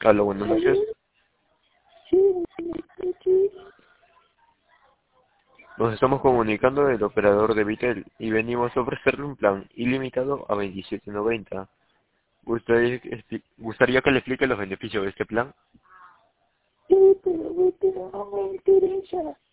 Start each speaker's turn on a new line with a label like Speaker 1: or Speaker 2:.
Speaker 1: Hola, buenas noches.
Speaker 2: Sí, buenas noches.
Speaker 1: Nos estamos comunicando del operador de Vitel y venimos a ofrecerle un plan ilimitado a 27.90. ¿Gustaría que le explique los beneficios de este plan?
Speaker 2: Sí, pero no me interesa.